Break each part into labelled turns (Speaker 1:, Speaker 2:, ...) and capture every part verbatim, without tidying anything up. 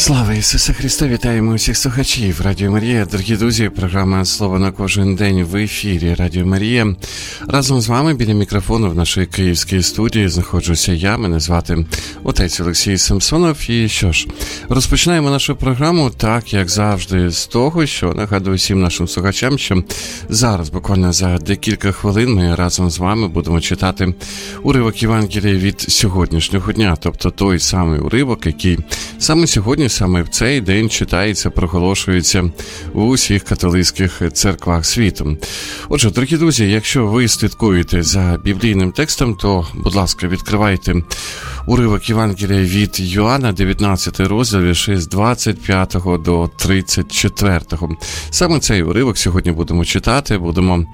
Speaker 1: Слава Ісусу Христу! Вітаємо усіх слухачів Радіо Марія. Дорогі друзі, програма «Слово на кожен день» в ефірі Радіо Марія. Разом з вами біля мікрофону в нашій київській студії знаходжуся я, мене звати отець Олексій Самсонов. І що ж, розпочинаємо нашу програму так, як завжди, з того, що нагадую всім нашим слухачам, що зараз, буквально за декілька хвилин, ми разом з вами будемо читати уривок Євангелія від сьогоднішнього дня, тобто той самий уривок, який саме сьогодні, саме в цей день читається, проголошується у усіх католицьких церквах світу. Отже, дорогі друзі, якщо ви слідкуєте за біблійним текстом, то, будь ласка, відкривайте уривок Євангелія від Йоанна, дев'ятнадцятий розділ, вірші з двадцять п'ятого до тридцять четвертого. Саме цей уривок сьогодні будемо читати, будемо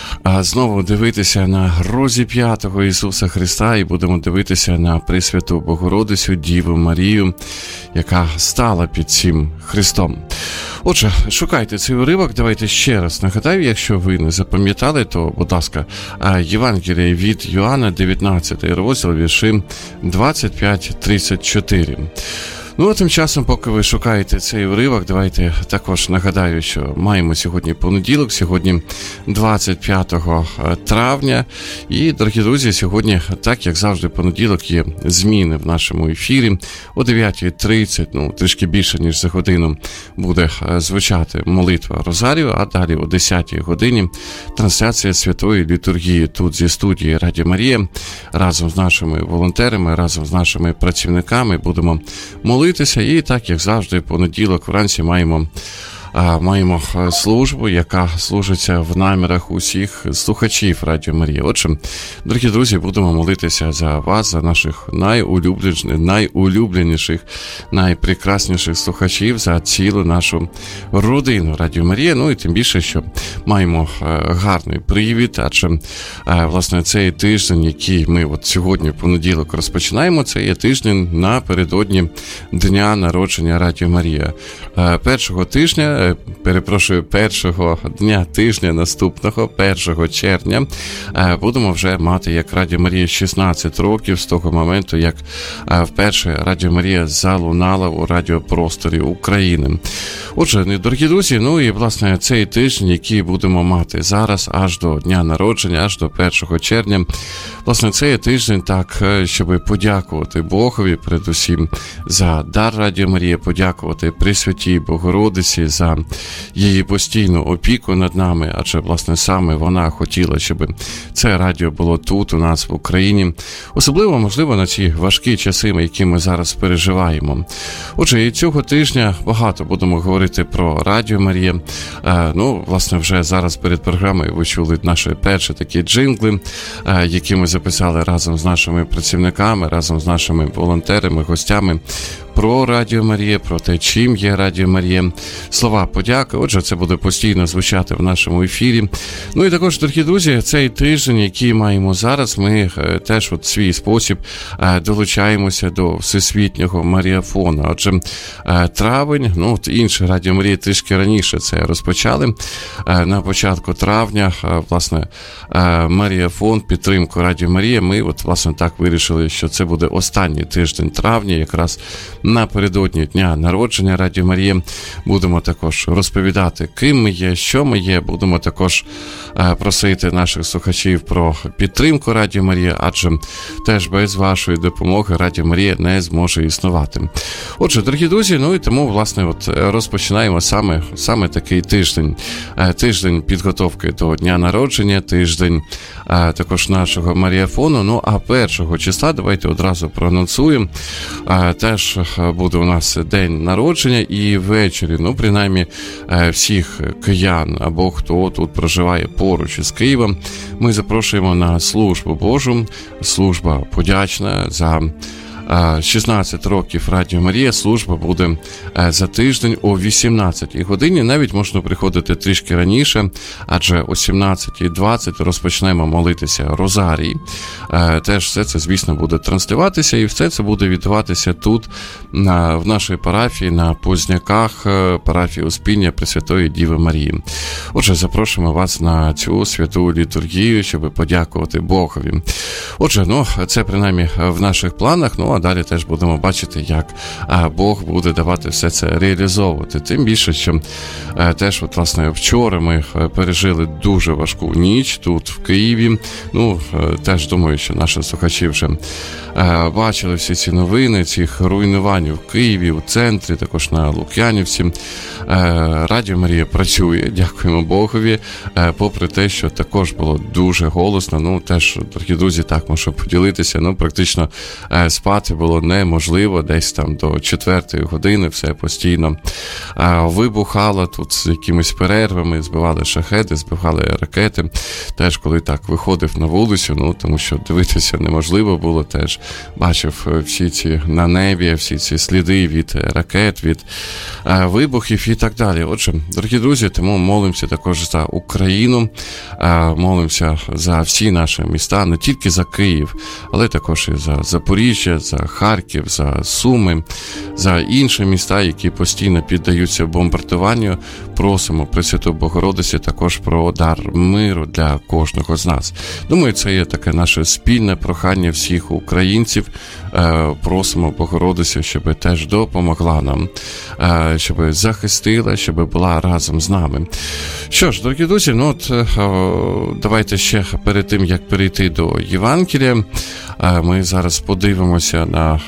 Speaker 1: а знову дивитися на розіп'ятого Ісуса Христа і будемо дивитися на Пресвяту Богородицю, Діву Марію, яка стала під цим Христом. Отже, шукайте цей уривок, давайте ще раз нагадаю, якщо ви не запам'ятали, то, будь ласка, Євангеліє від Йоанна, дев'ятнадцятий розділ, вірші двадцять п'ять тридцять чотири. Ну, а тим часом, поки ви шукаєте цей уривок, давайте також нагадаю, що маємо сьогодні понеділок, сьогодні двадцять п'ятого травня. І, дорогі друзі, сьогодні, так як завжди, понеділок є зміни в нашому ефірі. О дев'ятій тридцять, ну, трішки більше, ніж за годину, буде звучати молитва Розарію, а далі о десятій годині трансляція святої літургії тут зі студії Радіо Марія. Разом з нашими волонтерами, разом з нашими працівниками будемо молитися. І так, як завжди, понеділок вранці маємо, а, маємо службу, яка служиться в намірах усіх слухачів Радіо Марія. Отже, дорогі друзі, будемо молитися за вас, за наших найулюбленіших, найулюбленіших, найпрекрасніших слухачів, за цілу нашу родину Радіо Марія. Ну і тим більше, що маємо гарний привід, адже, власне, цей тиждень, який ми от сьогодні в понеділок розпочинаємо, це є тиждень напередодні Дня народження Радіо Марія. Першого тижня перепрошую, першого дня тижня наступного, першого червня, будемо вже мати, як Радіо Марія, шістнадцять років з того моменту, як вперше Радіо Марія залунала у радіопросторі України. Отже, дорогі друзі, ну і, власне, цей тиждень, який будемо мати зараз, аж до дня народження, аж до першого червня, власне, цей тиждень так, щоб подякувати Богові, передусім, за дар Радіо Марія, подякувати Пресвятій Богородиці за її постійну опіку над нами, адже, власне, саме вона хотіла, щоб це радіо було тут, у нас в Україні. Особливо, можливо, на ці важкі часи, які ми зараз переживаємо. Отже, і цього тижня багато будемо говорити про Радіо Марія. Е, ну, власне, вже зараз перед програмою ви чули наші перші такі джингли, е, які ми записали разом з нашими працівниками, разом з нашими волонтерами, гостями про Радіо Марія, про те, чим є Радіо Марія. Слова подяки. Отже, це буде постійно звучати в нашому ефірі. Ну і також, дорогі друзі, цей тиждень, який маємо зараз, ми теж от в свій спосіб долучаємося до всесвітнього маріафону. Отже, травень, ну, от інше Радіо Марія трішки раніше це розпочали. На початку травня, власне, маріафон, підтримку Радіо Марія, ми от, власне, так вирішили, що це буде останній тиждень травня, якраз напередодні дня народження Радіо Марія. Будемо також розповідати, ким ми є, що ми є. Будемо також е, просити наших слухачів про підтримку Радіо Марія, адже теж без вашої допомоги Радіо Марія не зможе існувати. Отже, дорогі друзі, ну і тому, власне, от розпочинаємо саме, саме такий тиждень. Е, тиждень підготовки до дня народження, тиждень е, також нашого маріафону. Ну, а першого числа, давайте одразу проанонсуємо, е, теж буде у нас день народження, і ввечері, ну, принаймні, всіх киян або хто тут проживає поруч із Києвом, ми запрошуємо на службу Божу, служба подячна за шістнадцять років Радіо Марія. Служба буде за тиждень о вісімнадцятій годині. Навіть можна приходити трішки раніше, адже о сімнадцятій двадцять розпочнемо молитися Розарій. Теж все це, звісно, буде транслюватися, і все це буде відбуватися тут, в нашій парафії, на Позняках, парафії Успіння Пресвятої Діви Марії. Отже, запрошуємо вас на цю святу літургію, щоб подякувати Богові. Отже, ну, це принаймні в наших планах. Ну, а далі теж будемо бачити, як Бог буде давати все це реалізовувати. Тим більше, що теж, от, власне, вчора ми пережили дуже важку ніч тут, в Києві. Ну, теж думаю, що наші слухачі вже бачили всі ці новини, цих руйнувань в Києві, у центрі, також на Лук'янівці. Радіо Марія працює, дякуємо Богові, попри те, що також було дуже голосно. Ну, теж, дорогі друзі, так можу поділитися, ну, практично спати було неможливо, десь там до четвертої години все постійно вибухало тут з якимись перервами, збивали шахеди, збивали ракети. Теж, коли так виходив на вулицю, ну, тому що дивитися неможливо було, теж бачив всі ці на небі, всі ці сліди від ракет, від вибухів і так далі. Отже, дорогі друзі, тому молимося також за Україну, молимося за всі наші міста, не тільки за Київ, але також і за Запоріжжя, за Харків, за Суми, за інші міста, які постійно піддаються бомбардуванню. Просимо Пресвяту Богородицю також про дар миру для кожного з нас. Думаю, це є таке наше спільне прохання всіх українців. Просимо Богородицю, щоб теж допомогла нам, щоб захистила, щоб була разом з нами. Що ж, дорогі друзі, ну от давайте ще перед тим, як перейти до Євангелія, ми зараз подивимося на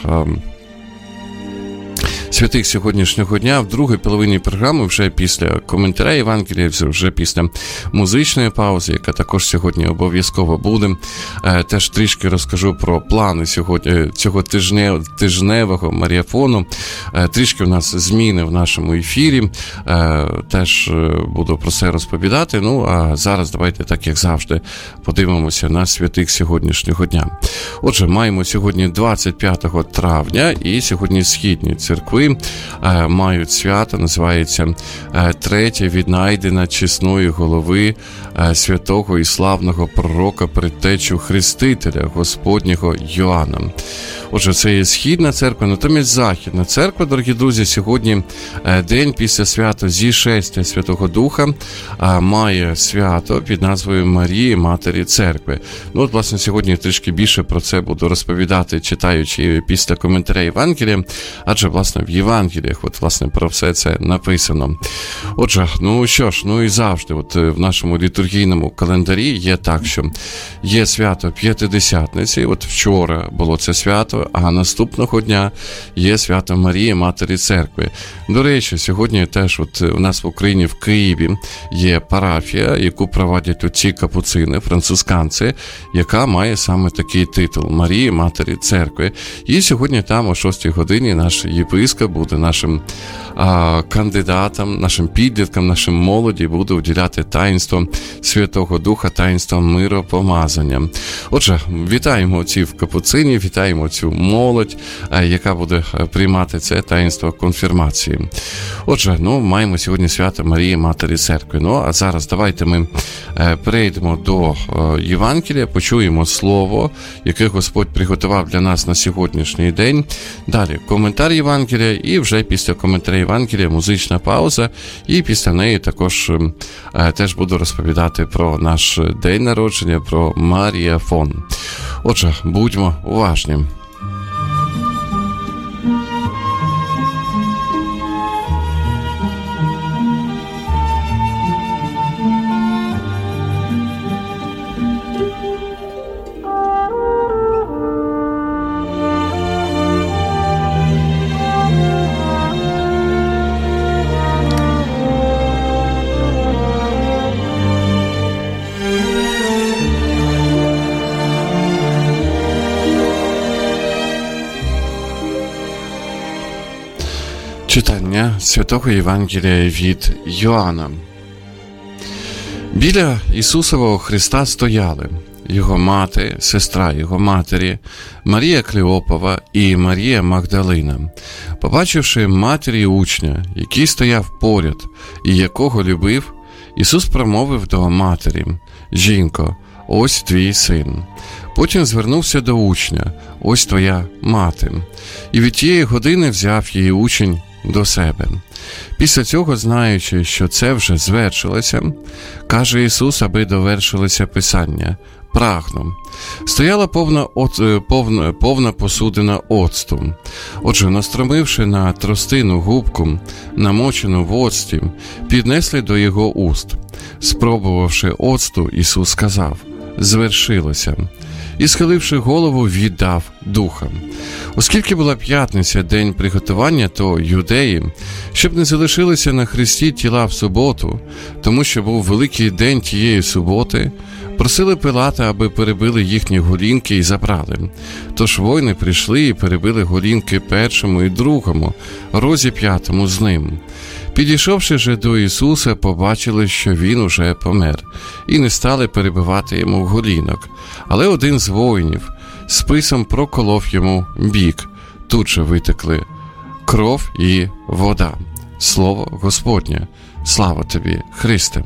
Speaker 1: святих сьогоднішнього дня. В другій половині програми, вже після коментаря Євангелія, вже після музичної паузи, яка також сьогодні обов'язково буде, теж трішки розкажу про плани сьогодні, цього тижне, тижневого марафону. Трішки у нас зміни в нашому ефірі, теж буду про це розповідати. Ну, а зараз давайте, так як завжди, подивимося на святих сьогоднішнього дня. Отже, маємо сьогодні двадцять п'ятого травня, і сьогодні східні церкви мають свято, називається третя віднайдена чесної голови святого і славного пророка предтечу Хрестителя Господнього Йоанна. Отже, це є східна церква, натомість західна церква, дорогі друзі, сьогодні день після свята Зішестя Святого Духа має свято під назвою Марії, Матері Церкви. Ну, от, власне, сьогодні трішки більше про це буду розповідати, читаючи після коментаря Євангелія, адже, власне, в Євангеліях, от, власне, про все це написано. Отже, ну що ж, ну і завжди, от в нашому літургійному календарі є так, що є свято П'ятидесятниці, от вчора було це свято, а наступного дня є свято Марії, Матері Церкви. До речі, сьогодні теж от у нас в Україні, в Києві, є парафія, яку проводять оці капуцини, францисканці, яка має саме такий титул – Марії, Матері Церкви. І сьогодні там о шостій годині наш єпископ буде нашим а, кандидатам, нашим підліткам, нашим молоді буде уділяти таїнство Святого Духа, таїнство миропомазання. Отже, вітаємо цих капуцинів, вітаємо цю молодь, яка буде приймати це таїнство конфірмації. Отже, ну, маємо сьогодні свято Марії, Матері Церкви. Ну, а зараз давайте ми перейдемо до Євангелія, почуємо слово, яке Господь приготував для нас на сьогоднішній день. Далі коментар Євангелія, і вже після коментаря Євангелія музична пауза, і після неї також теж буду розповідати про наш день народження, про Маріафон. Отже, будьмо уважні. Читання Святого Євангелія від Йоанна. Біля Ісусового Христа стояли його мати, сестра його матері, Марія Клеопова і Марія Магдалина. Побачивши матері учня, який стояв поряд і якого любив, Ісус промовив до матері: «Жінко, ось твій син». Потім звернувся до учня: «Ось твоя мати». І від тієї години взяв її учень до себе. Після цього, знаючи, що це вже звершилося, каже Ісус, аби довершилося Писання: прагну. Стояла повна, от, повна, повна посудина оцту. Отже, настромивши на тростину губку, намочену в оцті, піднесли до його уст. Спробувавши оцту, Ісус сказав: «Звершилося». І, схиливши голову, віддав духа. Оскільки була п'ятниця, день приготування, то юдеї, щоб не залишилися на хресті тіла в суботу, тому що був великий день тієї суботи, просили Пилата, аби перебили їхні голінки і забрали. Тож воїни прийшли і перебили голінки першому і другому, розіп'ятому з ним. Підійшовши же до Ісуса, побачили, що Він уже помер, і не стали перебивати йому голінок. Але один з воїнів списом проколов йому бік. Тут же витекли кров і вода. Слово Господнє. Слава тобі, Христе!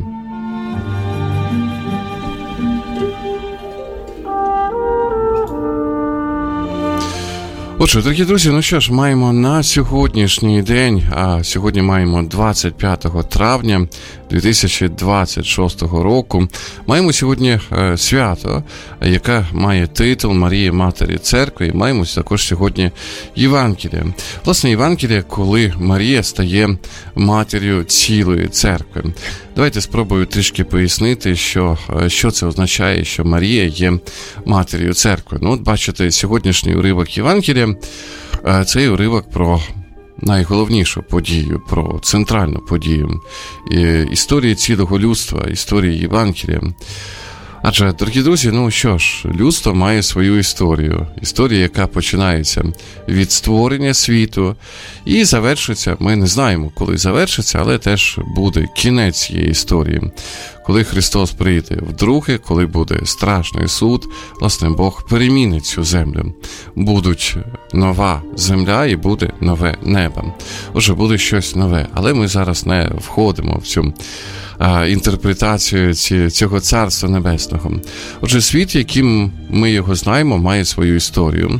Speaker 1: Отже, дорогі друзі, ну що ж, маємо на сьогоднішній день, а сьогодні маємо двадцять п'ятого травня дві тисячі двадцять шостого року, маємо сьогодні е, свято, яке має титул Марії Матері Церкви, і маємо також сьогодні Євангеліє. Власне, Євангеліє, коли Марія стає матір'ю цілої церкви. Давайте спробую трішки пояснити, що, що це означає, що Марія є матір'ю церкви. Ну, от бачите, сьогоднішній уривок Євангелія – це уривок про найголовнішу подію, про центральну подію історії цілого людства, історії Євангелія. Адже, дорогі друзі, ну що ж, людство має свою історію. Історія, яка починається від створення світу і завершиться, ми не знаємо, коли завершиться, але теж буде кінець цієї історії. Коли Христос прийде вдруге, коли буде страшний суд, власне, Бог перемінить цю землю. Будуть нова земля і буде нове небо. Отже, буде щось нове, але ми зараз не входимо в цю а, інтерпретацію ці, цього Царства Небесного. Отже, світ, яким ми його знаємо, має свою історію.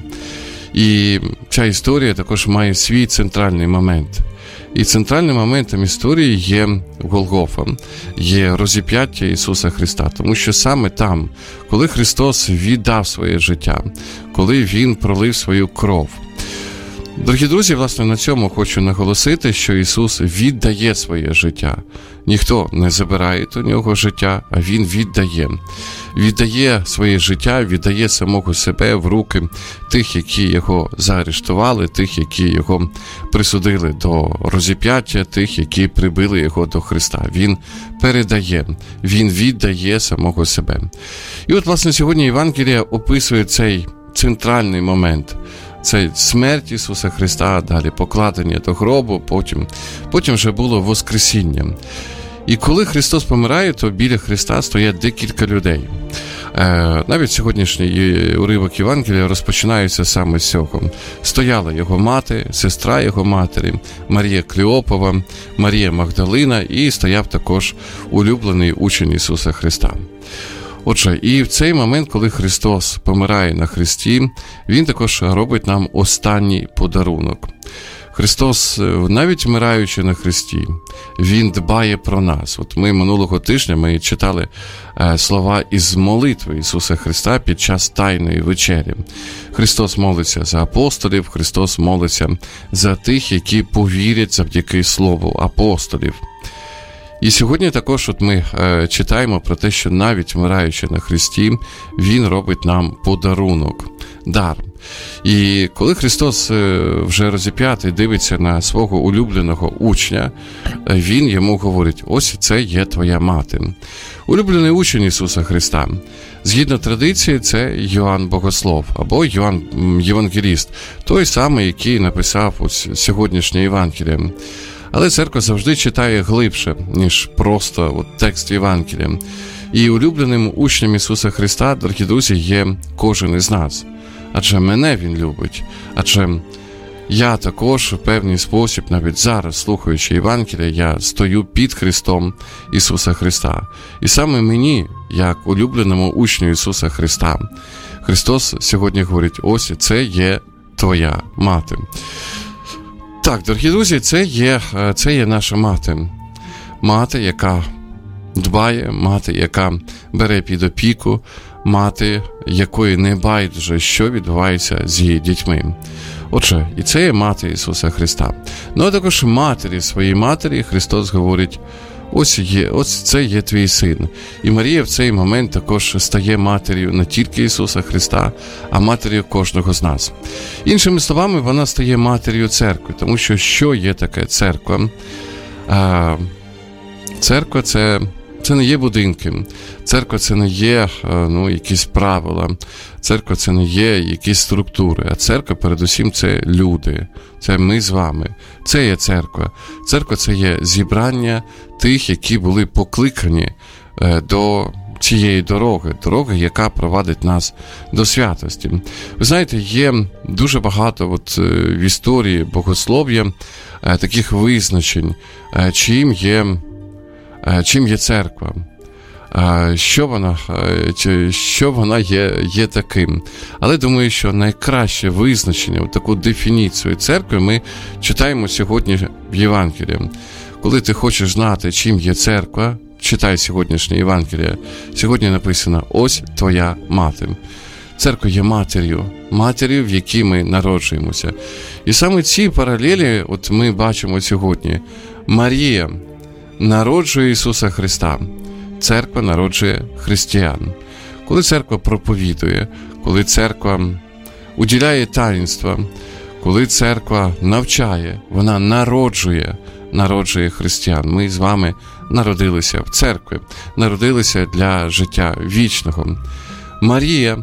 Speaker 1: І ця історія також має свій центральний момент. І центральним моментом історії є Голгофа, є розіп'яття Ісуса Христа. Тому що саме там, коли Христос віддав своє життя, коли Він пролив свою кров. Дорогі друзі, власне, на цьому хочу наголосити, що Ісус віддає своє життя. Ніхто не забирає у нього життя, а Він віддає. Віддає своє життя, віддає самого себе в руки тих, які його заарештували, тих, які його присудили до розіп'яття, тих, які прибили його до Христа. Він передає, він віддає самого себе. І от, власне, сьогодні Євангелія описує цей центральний момент. Це смерть Ісуса Христа, далі покладення до гробу, потім, потім вже було воскресіння. І коли Христос помирає, то біля Христа стоять декілька людей. Е, навіть сьогоднішній уривок Євангелія розпочинається саме з цього. Стояла його мати, сестра його матері, Марія Клеопова, Марія Магдалина, і стояв також улюблений учень Ісуса Христа. Отже, і в цей момент, коли Христос помирає на хресті, Він також робить нам останній подарунок. Христос, навіть вмираючи на хресті, Він дбає про нас. От ми минулого тижня ми читали е, слова із молитви Ісуса Христа під час Тайної вечері. Христос молиться за апостолів, Христос молиться за тих, які повірять завдяки слову апостолів. І сьогодні також от ми е, читаємо про те, що навіть вмираючи на хресті, Він робить нам подарунок, дар. І коли Христос е, вже розіп'ятий дивиться на свого улюбленого учня, е, Він йому говорить: ось це є твоя мати. Улюблений учень Ісуса Христа. Згідно традиції, це Йоанн Богослов або Йоанн Євангеліст, той самий, який написав ось сьогоднішнє Євангеліє. Але церква завжди читає глибше, ніж просто от текст Євангелія. І улюбленим учнем Ісуса Христа, дорогі друзі, є кожен із нас. Адже мене Він любить. Адже я також в певний спосіб, навіть зараз, слухаючи Євангелія, я стою під Христом Ісуса Христа. І саме мені, як улюбленому учню Ісуса Христа, Христос сьогодні говорить: ось це є твоя мати. Так, дорогі друзі, це є, це є наша мати. Мати, яка дбає, мати, яка бере під опіку, мати, якої не байдуже, що відбувається з її дітьми. Отже, і це є мати Ісуса Христа. Ну, а також матері своїй матері Христос говорить: ось є, ось це є твій син. І Марія в цей момент також стає матер'ю не тільки Ісуса Христа, а матер'ю кожного з нас. Іншими словами, вона стає матер'ю церкви, тому що що є таке церква? А, церква – це... Це не є будинки, церква – це не є ну, якісь правила, церква – це не є якісь структури, а церква, передусім, це люди, це ми з вами, це є церква. Церква – це є зібрання тих, які були покликані до цієї дороги, дороги, яка провадить нас до святості. Ви знаєте, є дуже багато от, в історії богослов'я таких визначень, чим є Чим є церква? Що вона, що вона є, є таким? Але думаю, що найкраще визначення, таку дефініцію церкви ми читаємо сьогодні в Євангелії. Коли ти хочеш знати, чим є церква, читай сьогоднішнє Євангеліє. Сьогодні написано: ось твоя мати. Церква є матір'ю, матір'ю, в якій ми народжуємося. І саме ці паралелі от ми бачимо сьогодні. Марія народжує Ісуса Христа. Церква народжує християн. Коли церква проповідує, коли церква уділяє таїнства, коли церква навчає, вона народжує, народжує християн. Ми з вами народилися в церкві, народилися для життя вічного. Марія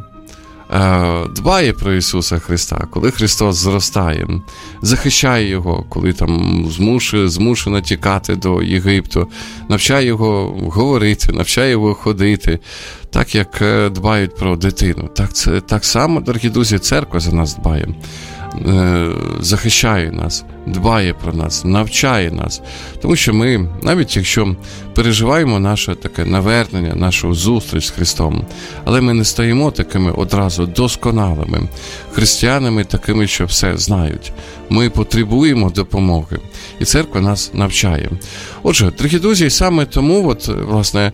Speaker 1: дбає про Ісуса Христа, коли Христос зростає, захищає Його, коли там змушує, змушена тікати до Єгипту, навчає Його говорити, навчає Його ходити, так як дбають про дитину. Так, це, так само, дорогі друзі, церква за нас дбає, захищає нас, дбає про нас, навчає нас. Тому що ми, навіть якщо переживаємо наше таке навернення, нашу зустріч з Христом, але ми не стаємо такими одразу досконалими християнами, такими, що все знають. Ми потребуємо допомоги, і церква нас навчає. Отже, дорогі друзі, саме тому, от, власне,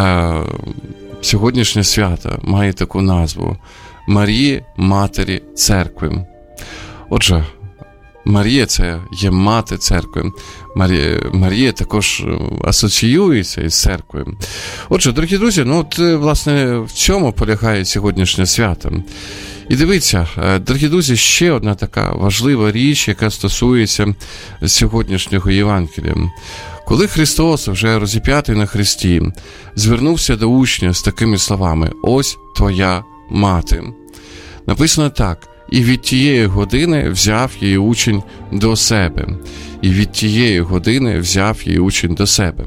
Speaker 1: сьогоднішнє свято має таку назву: Марії, Матері Церкви. Отже, Марія – це є мати церкви. Марія, Марія також асоціюється із церквою. Отже, дорогі друзі, ну от, власне, в цьому полягає сьогоднішнє свято. І дивіться, дорогі друзі, ще одна така важлива річ, яка стосується сьогоднішнього Євангелія. Коли Христос, вже розіп'ятий на хресті, звернувся до учня з такими словами: «Ось твоя мати». Написано так: «І від тієї години взяв її учень до себе». І від тієї години взяв її учень до себе.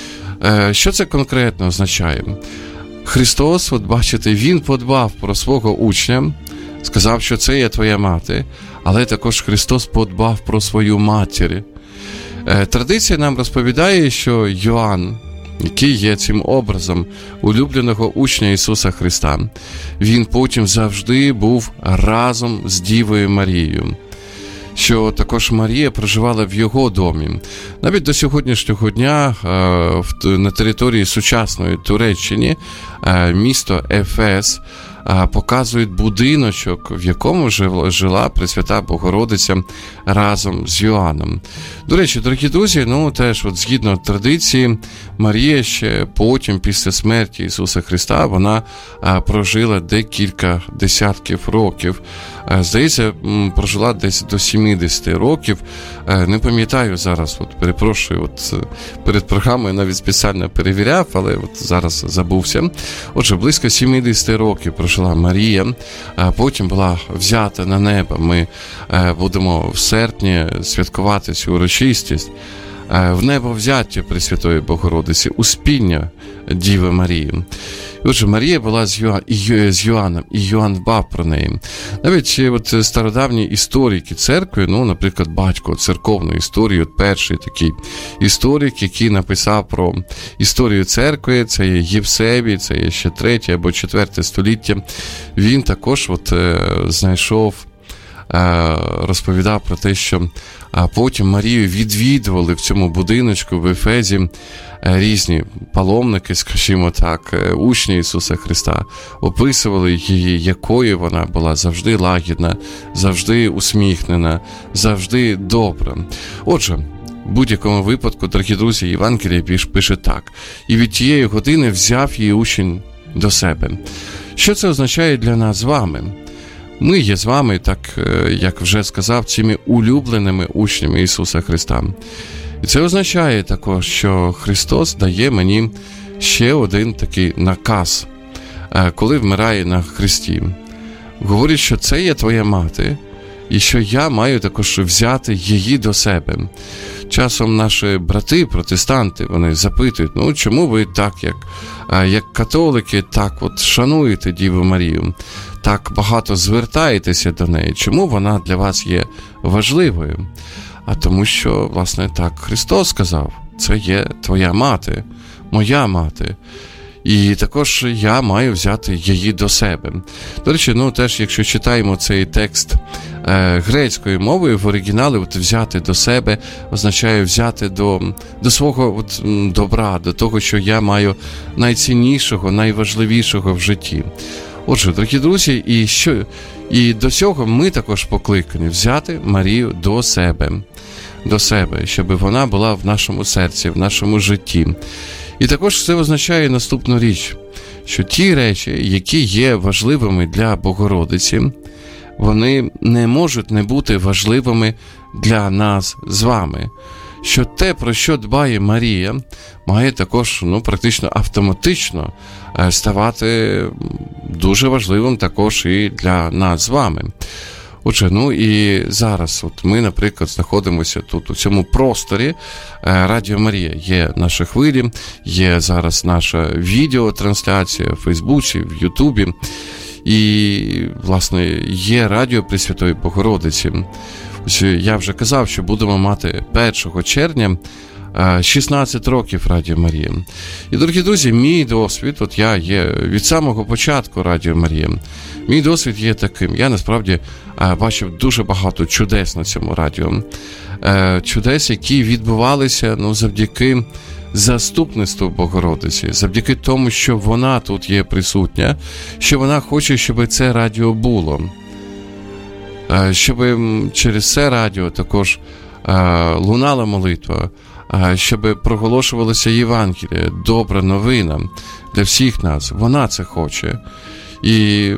Speaker 1: Що це конкретно означає? Христос, от бачите, Він подбав про свого учня, сказав, що це є твоя мати, але також Христос подбав про свою матір. Традиція нам розповідає, що Йоанн, який є цим образом улюбленого учня Ісуса Христа, він потім завжди був разом з Дівою Марією, що також Марія проживала в його домі. Навіть до сьогоднішнього дня на території сучасної Туреччини місто Ефес показують будиночок, в якому жила Пресвята Богородиця разом з Йоанном. До речі, дорогі друзі, ну теж от згідно традиції, Марія ще потім, після смерті Ісуса Христа, вона прожила декілька десятків років. Здається, прожила десь до сімдесят років. Не пам'ятаю зараз, от перепрошую, от перед програмою навіть спеціально перевіряв, але от зараз забувся. Отже, близько сімдесят років прожила Марія, а потім була взята на небо. Ми будемо в серпні святкувати цю урочистість. В небо взяття Пресвятої Богородиці, успіння Діви Марії. Отже, Марія була з, Йоан, з Йоанном, і Йоанн дбав про неї. Навіть от стародавні історики церкви, ну, наприклад, батько церковної історії, от перший такий історик, який написав про історію церкви, це є Євсевій, це є ще третє або четверте століття, він також от, е, знайшов розповідав про те, що потім Марію відвідували в цьому будиночку в Ефезі різні паломники, скажімо так, учні Ісуса Христа, описували її, якою вона була завжди лагідна, завжди усміхнена, завжди добра. Отже, в будь-якому випадку, дорогі друзі, Євангеліє пише так: «І від тієї години взяв її учень до себе». Що це означає для нас з вами? Ми є з вами, так як вже сказав, цими улюбленими учнями Ісуса Христа. І це означає також, що Христос дає мені ще один такий наказ, коли вмирає на хресті. Говорить, що це є твоя мати, і що я маю також взяти її до себе. Часом наші брати, протестанти, вони запитують, ну чому ви так, як, як католики, так от шануєте Діву Марію, так багато звертаєтеся до неї, чому вона для вас є важливою? А тому що, власне, так Христос сказав, це є твоя мати, моя мати. І також я маю взяти її до себе. До речі, ну теж, якщо читаємо цей текст е, грецькою мовою, в оригіналі от, взяти до себе означає взяти до, до свого от, добра, до того, що я маю найціннішого, найважливішого в житті. Отже, дорогі друзі, і, що, і до цього ми також покликані взяти Марію до себе, до себе, щоб вона була в нашому серці, в нашому житті. І також це означає наступну річ, що ті речі, які є важливими для Богородиці, вони не можуть не бути важливими для нас з вами. Що те, про що дбає Марія, має також, ну, практично автоматично ставати дуже важливим також і для нас з вами. Отже, ну і зараз от ми, наприклад, знаходимося тут у цьому просторі Радіо Марія. Є наші хвилі, є зараз наша відеотрансляція в Фейсбуці, в Ютубі. І, власне, є Радіо Пресвятої Богородиці. Ось я вже казав, що будемо мати першого червня шістнадцять років Радіо Марія. І, дорогі друзі, мій досвід, от я є від самого початку Радіо Марія, мій досвід є таким. Я, насправді, бачив дуже багато чудес на цьому радіо. Чудес, які відбувалися, ну, завдяки заступництву Богородиці, завдяки тому, що вона тут є присутня, що вона хоче, щоб це радіо було. Щоб через це радіо також лунала молитва, щоб проголошувалося Євангеліє, добра новина для всіх нас. Вона це хоче. І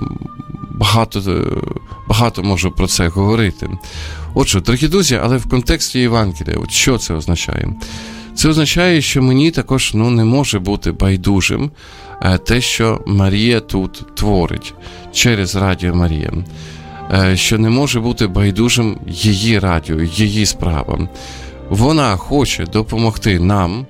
Speaker 1: багато, багато можу про це говорити. Отже, дорогі друзі, але в контексті Євангелія, от що це означає? Це означає, що мені також, ну, не може бути байдужим те, що Марія тут творить через Радіо Марія. Що не може бути байдужим її радіо, її справам. Вона хоче допомогти нам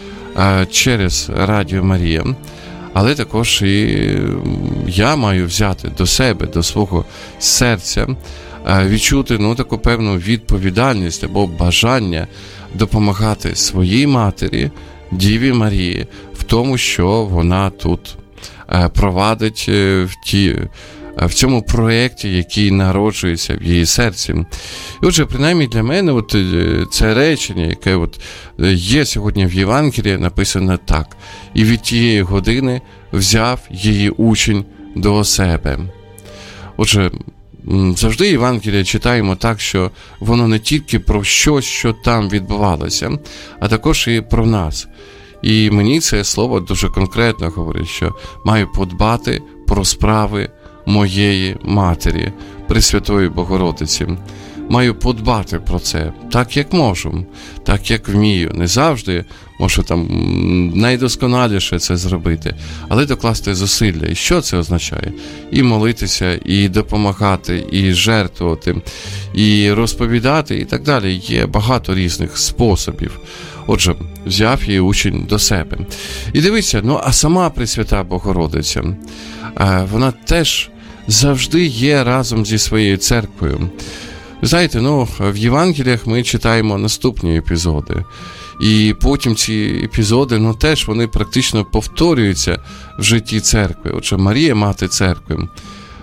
Speaker 1: через Радіо Марія, але також і я маю взяти до себе, до свого серця, відчути, ну, таку певну відповідальність або бажання допомагати своїй матері, Діві Марії, в тому, що вона тут провадить в ті в цьому проєкті, який народжується в її серці. І отже, принаймні для мене от це речення, яке от є сьогодні в Євангелії, написано так: «І від тієї години взяв її учень до себе». Отже, завжди Євангелія читаємо так, що воно не тільки про щось, що там відбувалося, а також і про нас. І мені це слово дуже конкретно говорить, що маю подбати про справи моєї матері, Пресвятої Богородиці. Маю подбати про це так, як можу, так, як вмію. Не завжди можу там найдосконаліше це зробити, але докласти зусилля. І що це означає? І молитися, і допомагати, і жертвувати, і розповідати, і так далі. Є багато різних способів. Отже, взяв її учень до себе. І дивіться, ну а сама Пресвята Богородиця, вона теж завжди є разом зі своєю церквою. Ви знаєте, ну, в Євангеліях ми читаємо наступні епізоди. І потім ці епізоди, ну, теж вони практично повторюються в житті церкви. Отже, Марія, мати церкви,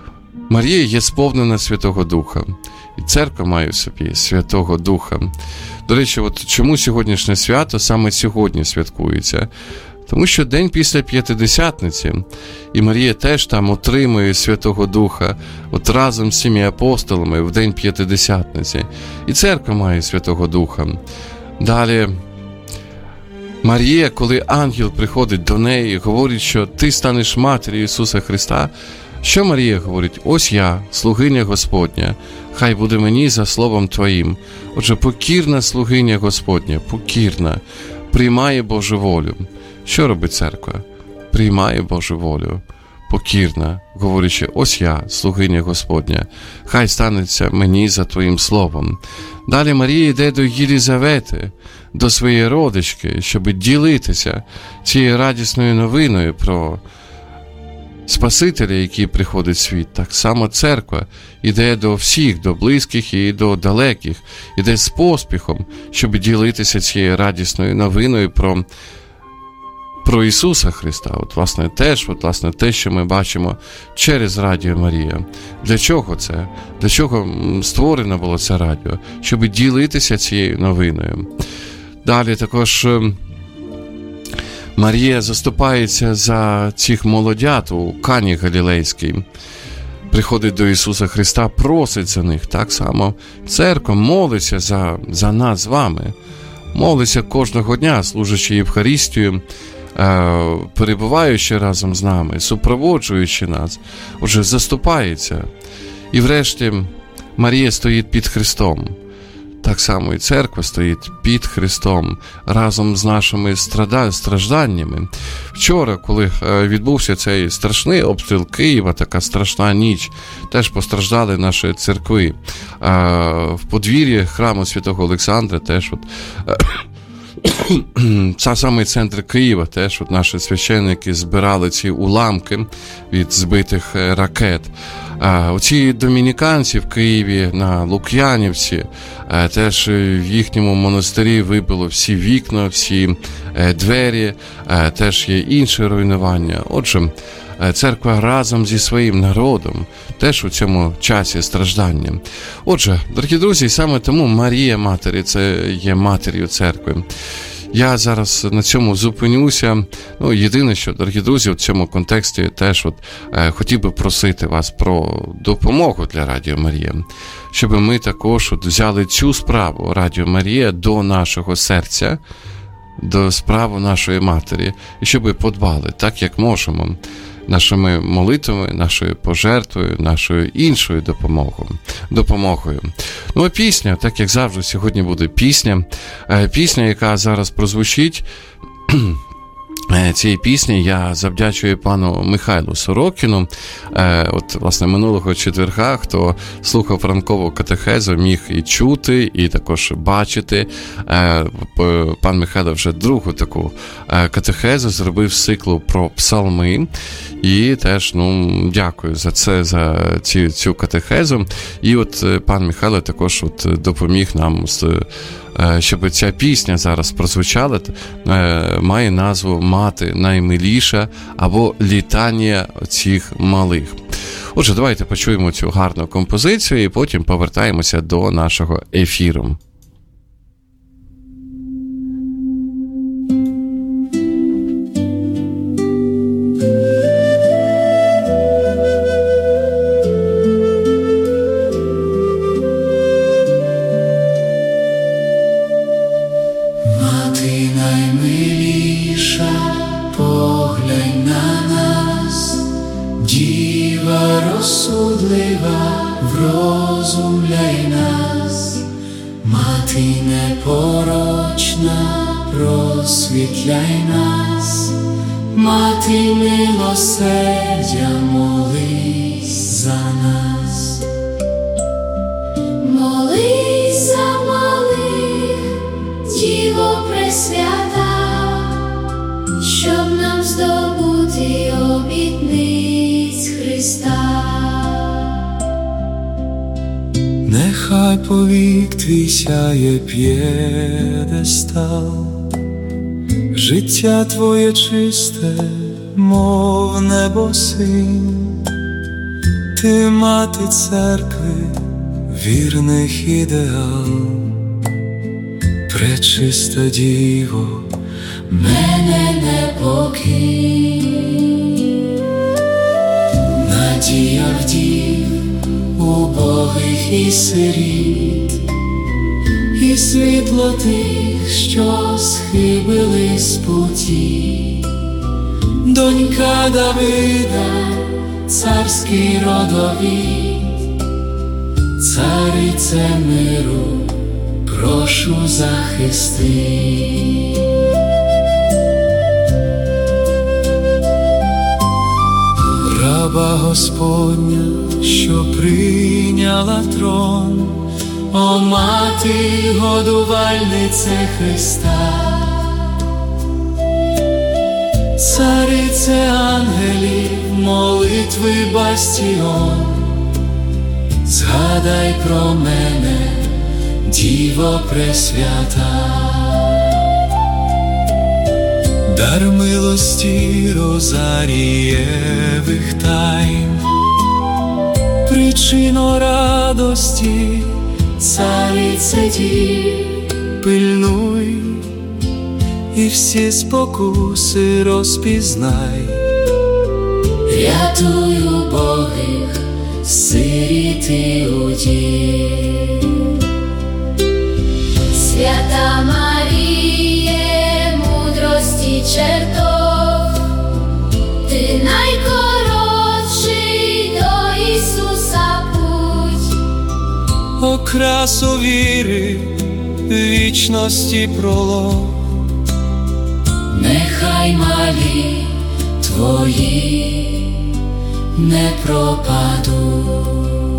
Speaker 1: Марія є сповнена Святого Духа. І церква має в собі Святого Духа. До речі, от чому сьогоднішнє свято саме сьогодні святкується? Тому що день після П'ятидесятниці, і Марія теж там отримує Святого Духа, от разом з цими апостолами в день П'ятидесятниці. І церква має Святого Духа. Далі Марія, коли ангел приходить до неї, говорить, що ти станеш матір'ю Ісуса Христа, що Марія говорить? Ось я, слугиня Господня, хай буде мені за словом Твоїм. Отже, покірна слугиня Господня, покірна, приймає Божу волю. Що робить церква? Приймає Божу волю, покірна, говорячи, ось я, слугиня Господня, хай станеться мені за Твоїм словом. Далі Марія йде до Єлізавети, до своєї родички, щоб ділитися цією радісною новиною про Спасителя, який приходить в світ. Так само церква йде до всіх, до близьких і до далеких, йде з поспіхом, щоб ділитися цією радісною новиною про про Ісуса Христа. От, власне, теж, от, власне, те, що ми бачимо через Радіо Марія. Для чого це? Для чого створено було це радіо? Щоб ділитися цією новиною. Далі також Марія заступається за цих молодят у Кані Галілейській. Приходить до Ісуса Христа, просить за них. Так само церква молиться за, за нас з вами. Молиться кожного дня, служачи Євхаристію, перебуваючи разом з нами, супроводжуючи нас, отже, заступається. І врешті Марія стоїть під Христом. Так само і церква стоїть під Христом разом з нашими стражданнями. Вчора, коли відбувся цей страшний обстріл Києва, така страшна ніч, теж постраждали наші церкви. В подвір'ї храму Святого Олександра теж от це самий центр Києва, теж от наші священники збирали ці уламки від збитих ракет. А оці домініканці в Києві на Лук'янівці, теж в їхньому монастирі вибило всі вікна, всі двері, теж є інше руйнування. Отже, церква разом зі своїм народом теж у цьому часі страждання. Отже, дорогі друзі, саме тому Марія Матері, це є матір'ю церкви. Я зараз на цьому зупинюся. Ну, єдине, що, дорогі друзі, в цьому контексті теж от, е, хотів би просити вас про допомогу для Радіо Марія, щоб ми також от взяли цю справу Радіо Марія до нашого серця, до справи нашої матері, і щоб подбали так, як можемо, нашими молитвами, нашою пожертвою, нашою іншою допомогою. допомогою. Ну, а пісня, так як завжди, сьогодні буде пісня. Пісня, яка зараз прозвучить, цієї пісні я завдячую пану Михайлу Сорокіну. От, власне, минулого четверга, хто слухав ранкову катехезу, міг і чути, і також бачити. Пан Михайло вже другу таку катехезу зробив з циклу про псалми. І теж, ну, дякую за це, за цю, цю катехезу. І от пан Михайло також от допоміг нам з щоб ця пісня зараз прозвучала, має назву «Мати наймиліша» або «Літання цих малих». Отже, давайте почуємо цю гарну композицію і потім повертаємося до нашого ефіру.
Speaker 2: Врозумляй нас, мати непорочна, просвітляй нас, мати милосердя, молись за нас. Молись за малих, Діво Пресвята, щоб нам здобути обітниць Христа. Нехай повік твій сяє п'єдестал, життя твоє чисте, мов небосин, Ти мати церкви, вірних ідеал, пречиста діво,
Speaker 3: мене не покинь.
Speaker 2: надія вдів, убогих і сиріт, і світло тих, що схибили з путі. Донька Давида, царський родовід, царице миру, прошу захисти. Раба Господня, що прийняла трон, о мати, годувальнице Христа, царице ангелів, молитви бастіон, згадай про мене, Діво пресвята. Дар милості розарієвих тайн, причино радості, царице дів, пильнуй і всі спокуси розпізнай.
Speaker 3: Рятуй убогих, сиріт і удів. Свята Маріє, мудрості чертог, ти найкоротший до Ісуса путь.
Speaker 2: Окрасу віри, вічності пролог,
Speaker 3: нехай малі твої не пропадуть.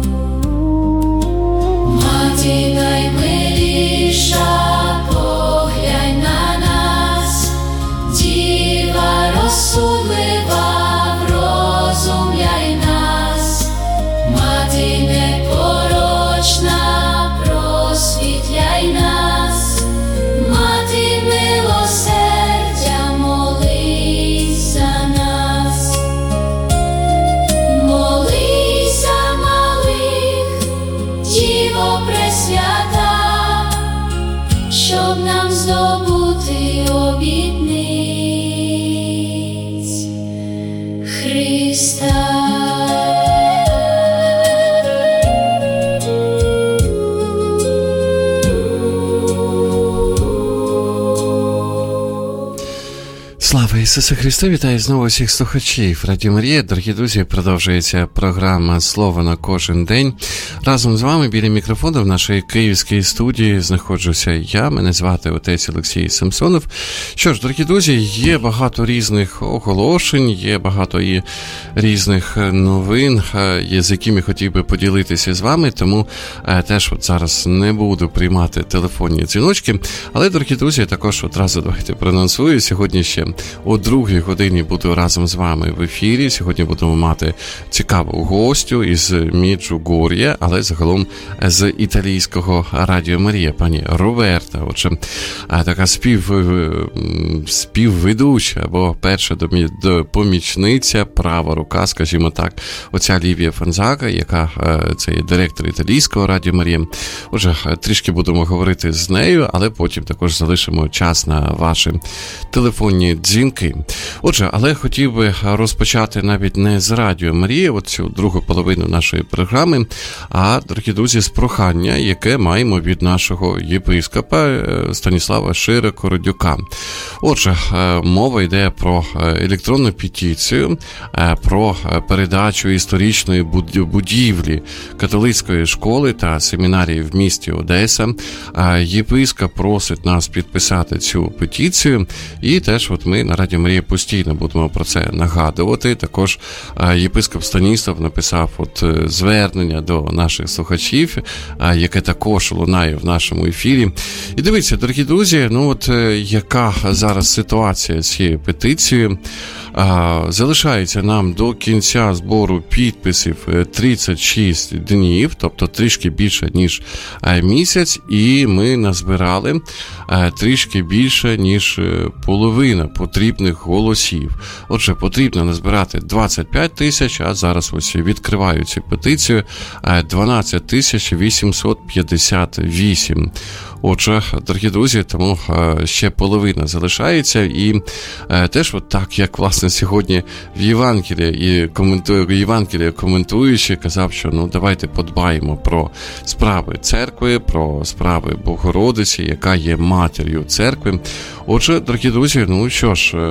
Speaker 3: Маті наймиліша, поглянь на нас, Діва розсудлива, врозумляй нас. Маті непорочна, просвітляй нас. Маті милосердя, молись за нас. Молись за малих, Діво пресвята, щоб нам здобути обітниць Христа.
Speaker 1: Слава Ісусу Христу! Вітаю знову всіх слухачів Радіо Марія. Дорогі друзі, продовжується програма «Слово на кожен день». Разом з вами біля мікрофону в нашій київській студії знаходжуся я, мене звати отець Олексій Самсонов. Що ж, дорогі друзі, є багато різних оголошень, є багато і різних новин, з якими хотів би поділитися з вами, тому теж от зараз не буду приймати телефонні дзвіночки. Але, дорогі друзі, також одразу давайте проанонсую, сьогодні ще о другій годині буду разом з вами в ефірі. Сьогодні будемо мати цікаву гостю із Меджугор'я, але загалом з італійського Радіо Марія, пані Роберта. Отже, така спів, співведуча, або перша помічниця, права рука, скажімо так, оця Лівія Фонзага, яка це є директор італійського Радіо Марія. Отже, трішки будемо говорити з нею, але потім також залишимо час на ваші телефонні дзвінки. Отже, але хотів би розпочати навіть не з Радіо Марія, от цю другу половину нашої програми, а, дорогі друзі, з прохання, яке маємо від нашого єпископа Станіслава Широко-Родюка. Отже, мова йде про електронну петицію, про передачу історичної будівлі католицької школи та семінарії в місті Одеса. Єпископ просить нас підписати цю петицію, і теж от ми на Радіо Марія постійно будемо про це нагадувати. Також єпископ Станіслав написав от звернення до наших слухачів, яке також лунає в нашому ефірі. І дивіться, дорогі друзі, ну от яка зараз ситуація з цією петицією. Залишається нам до кінця збору підписів тридцять шість днів, тобто трішки більше, ніж місяць, і ми назбирали трішки більше, ніж половина потрібних голосів. Отже, потрібно назбирати двадцять п'ять тисяч, а зараз ось відкриваю цю петицію, дванадцять тисяч вісімсот п'ятдесят вісім. Отже, дорогі друзі, тому ще половина залишається, і теж от так, як, власне, сьогодні в Євангелії і коментує, Євангелія коментуючи, казав, що ну давайте подбаємо про справи церкви, про справи Богородиці, яка є матір'ю церкви. Отже, дорогі друзі, ну що ж,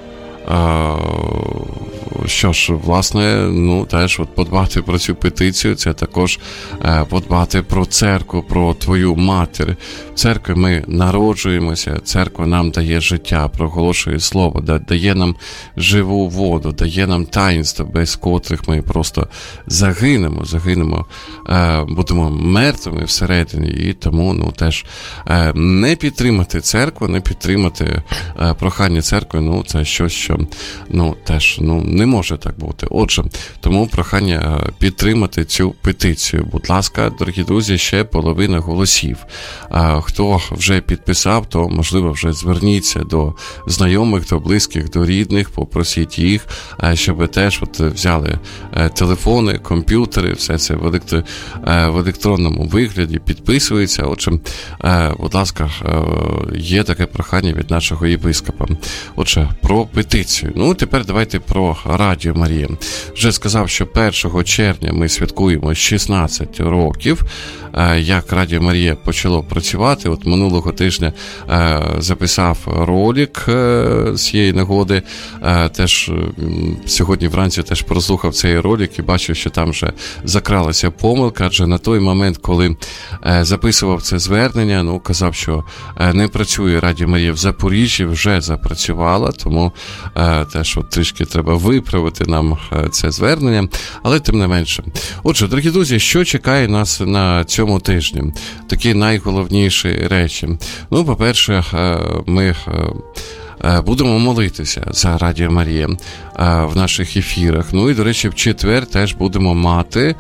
Speaker 1: Що ж, власне, ну, теж от подбати про цю петицію, це також е, подбати про церкву, про твою матір. В церкві ми народжуємося, церква нам дає життя, проголошує слово, дає нам живу воду, дає нам таїнства, без котрих ми просто загинемо, загинемо, е, будемо мертвими всередині, і тому, ну, теж е, не підтримати церкву, не підтримати е, прохання церкви, ну, це щось, що, ну, теж, ну, не може так бути. Отже, тому прохання підтримати цю петицію. Будь ласка, дорогі друзі, ще половина голосів. Хто вже підписав, то, можливо, вже зверніться до знайомих, до близьких, до рідних, попросіть їх, щоб теж от взяли телефони, комп'ютери, все це в, електро... в електронному вигляді підписується. Отже, будь ласка, є таке прохання від нашого єпископа. Отже, про петицію. Ну, тепер давайте про Радіо Марія. Вже сказав, що першого червня ми святкуємо шістнадцять років, як Радіо Марія почало працювати. От минулого тижня записав ролик з цієї нагоди. Теж сьогодні вранці теж прослухав цей ролик і бачив, що там вже закралася помилка, адже на той момент, коли записував це звернення, ну, казав, що не працює Радіо Марія в Запоріжжі, вже запрацювала, тому теж от трішки треба виправити нам це звернення, але тим не менше. Отже, дорогі друзі, що чекає нас на цьому тижні? Такі найголовніші речі. Ну, по-перше, ми будемо молитися за Радіо Марія в наших ефірах. Ну і, до речі, в четвер теж будемо мати...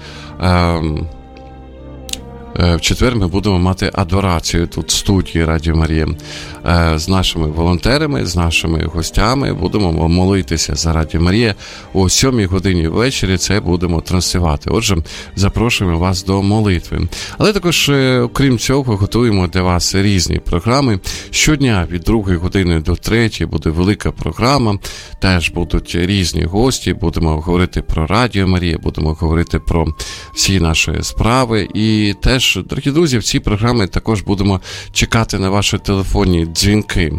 Speaker 1: В четвер ми будемо мати адорацію тут в студії Радіо Марія з нашими волонтерами, з нашими гостями. Будемо молитися за Радіо Марія о сьомій годині ввечері. Це будемо транслювати. Отже, запрошуємо вас до молитви. Але також, окрім цього, готуємо для вас різні програми. Щодня від другої години до третьої буде велика програма. Теж будуть різні гості. Будемо говорити про Радіо Марія, будемо говорити про всі наші справи. І теж, дорогі друзі, в цій програмі також будемо чекати на ваші телефонні дзвінки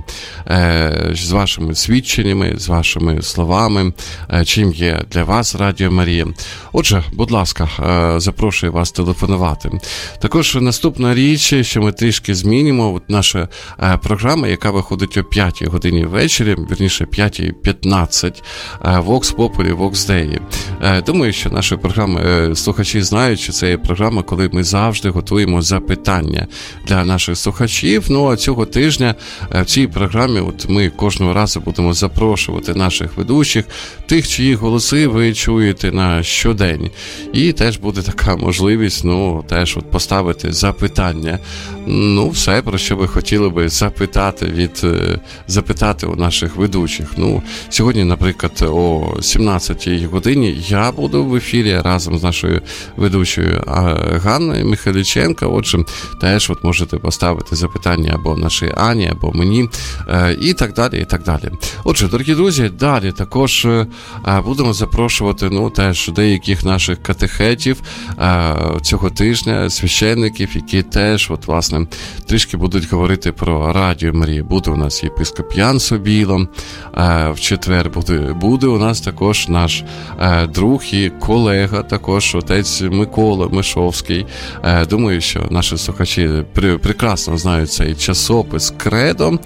Speaker 1: е, з вашими свідченнями, з вашими словами, е, чим є для вас Радіо Марія. Отже, будь ласка, е, запрошую вас телефонувати. Також наступна річ, що ми трішки змінимо, от наша е, програма, яка виходить о п'ятій годині ввечері, вірніше п'ятій п'ятнадцять, е, Vox Populi, Vox Dei. Е, думаю, що наші програми, е, слухачі знають, що це є програма, коли ми завжди готуємо запитання для наших слухачів. Ну, а цього тижня в цій програмі от ми кожного разу будемо запрошувати наших ведучих, тих, чиї голоси ви чуєте на щодень. І теж буде така можливість, ну, теж от поставити запитання. Ну, все, про що ви хотіли би запитати від, запитати у наших ведучих. Ну, сьогодні, наприклад, о сімнадцятій годині я буду в ефірі разом з нашою ведучою Ганною Михайліченко. Отже, теж от можете поставити запитання або нашій Ані, або мені, і так далі, і так далі. Отже, дорогі друзі, далі також будемо запрошувати, ну, теж деяких наших катехетів цього тижня, священників, які теж, от, власне, трішки будуть говорити про Радіо Марія. Буде у нас єпископ Ян Собіло, в четвер буде, буде у нас також наш друг і колега, також отець Микола Мишовський. Думаю, що наші слухачі прекрасно знають цей часопис «Кредо».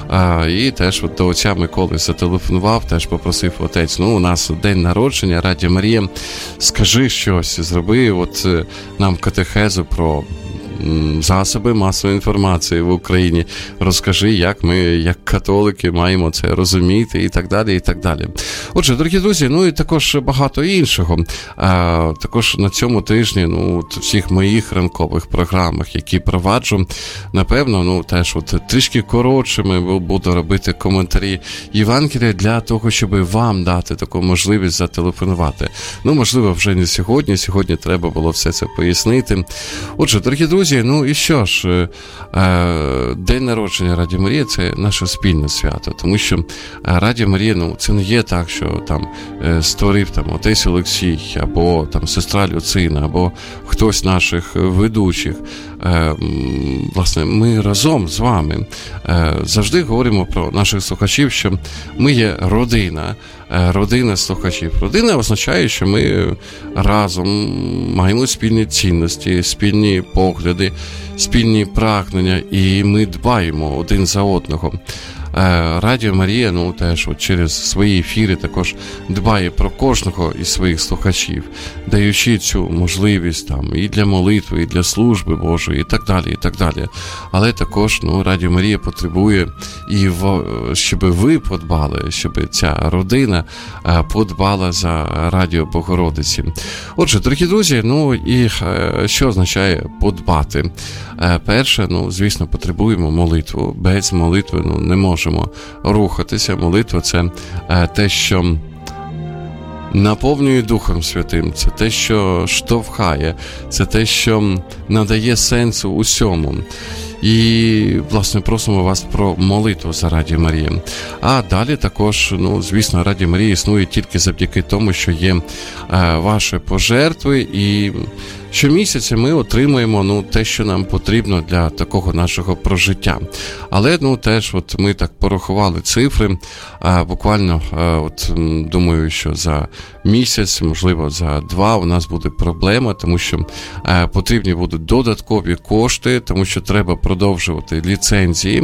Speaker 1: І теж от до отця Миколи зателефонував, теж попросив: отець, ну, у нас день народження, Радіо Марія, скажи щось, зроби от нам катехезу про засоби масової інформації в Україні. Розкажи, як ми, як католики, маємо це розуміти і так далі, і так далі. Отже, дорогі друзі, ну і також багато іншого. А, також на цьому тижні, ну, в всіх моїх ранкових програмах, які проваджу, напевно, ну, теж от трішки коротшими буду робити коментарі Євангелія для того, щоб вам дати таку можливість зателефонувати. Ну, можливо, вже не сьогодні. Сьогодні треба було все це пояснити. Отже, дорогі друзі, ну і що ж, День народження Радіо Марія – це наше спільне свято, тому що Радіо Марія, ну, це не є так, що там створив там отець Олексій, або там сестра Люцина, або хтось з наших ведучих. Власне, ми разом з вами завжди говоримо про наших слухачів, що ми є родина, родина слухачів. Родина означає, що ми разом маємо спільні цінності, спільні погляди, спільні прагнення, і ми дбаємо один за одного. Радіо Марія, ну, теж от через свої ефіри також дбає про кожного із своїх слухачів, даючи цю можливість там і для молитви, і для служби Божої, і так далі, і так далі. Але також, ну, Радіо Марія потребує і в, щоб ви подбали, щоб ця родина подбала за Радіо Богородиці. Отже, дорогі друзі, ну і що означає подбати? Перше, ну, звісно, потребуємо молитву. Без молитви, ну, не можемо можемо рухатися. Молитва – це те, що наповнює Духом Святим, це те, що штовхає, це те, що надає сенсу усьому. І, власне, просимо вас про молитву за Радіо Марія. А далі також, ну, звісно, Радіо Марія існує тільки завдяки тому, що є е, ваші пожертви, і щомісяця ми отримуємо, ну, те, що нам потрібно для такого нашого прожиття. Але, ну, теж от ми так порахували цифри, е, буквально, е, от, думаю, що за місяць, можливо, за два у нас буде проблема, тому що е, потрібні будуть додаткові кошти, тому що треба продовжувати ліцензії,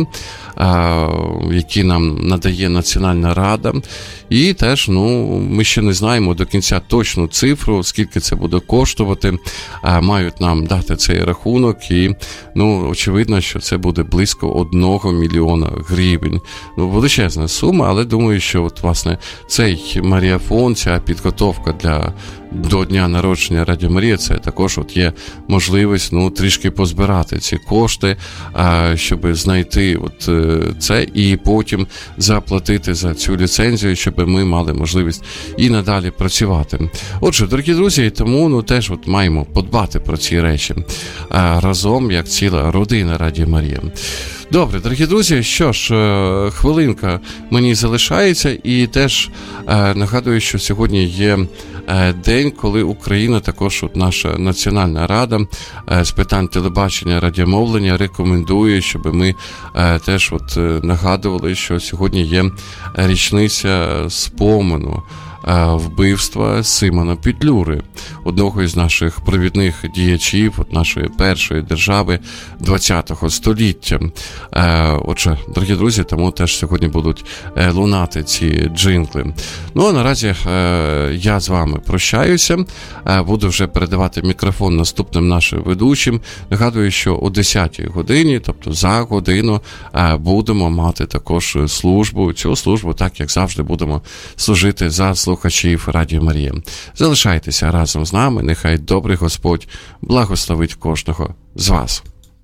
Speaker 1: які нам надає Національна Рада. І теж, ну, ми ще не знаємо до кінця точну цифру, скільки це буде коштувати. Мають нам дати цей рахунок, і, ну, очевидно, що це буде близько одного мільйона гривень. Ну, величезна сума, але думаю, що, от, власне, цей маріафон, ця підготовка для до дня народження Радіо Марія, це також от є можливість, ну, трішки позбирати ці кошти, щоб знайти от це і потім заплатити за цю ліцензію, щоб ми мали можливість і надалі працювати. Отже, дорогі друзі, тому, ну, теж от маємо подбати про ці речі разом, як ціла родина Радіо Марія. Добре, дорогі друзі, що ж, хвилинка мені залишається, і теж нагадую, що сьогодні є день, коли Україна, також от наша Національна Рада з питань телебачення, радіомовлення рекомендує, щоб ми теж от нагадували, що сьогодні є річниця спомену вбивства Симона Петлюри, одного із наших провідних діячів от нашої першої держави ХХ століття. Отже, дорогі друзі, тому теж сьогодні будуть лунати ці джингли. Ну, а наразі я з вами прощаюся, буду вже передавати мікрофон наступним нашим ведучим. Нагадую, що о десятій годині, тобто за годину, будемо мати також службу. Цю службу, так як завжди, будемо служити за слухачів Радіо Марія. Залишайтеся разом з нами, нехай добрий Господь благословить кожного з вас.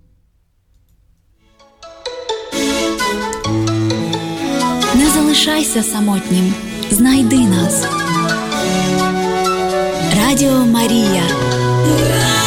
Speaker 4: Не залишайся самотнім, знайди нас. Радіо Марія.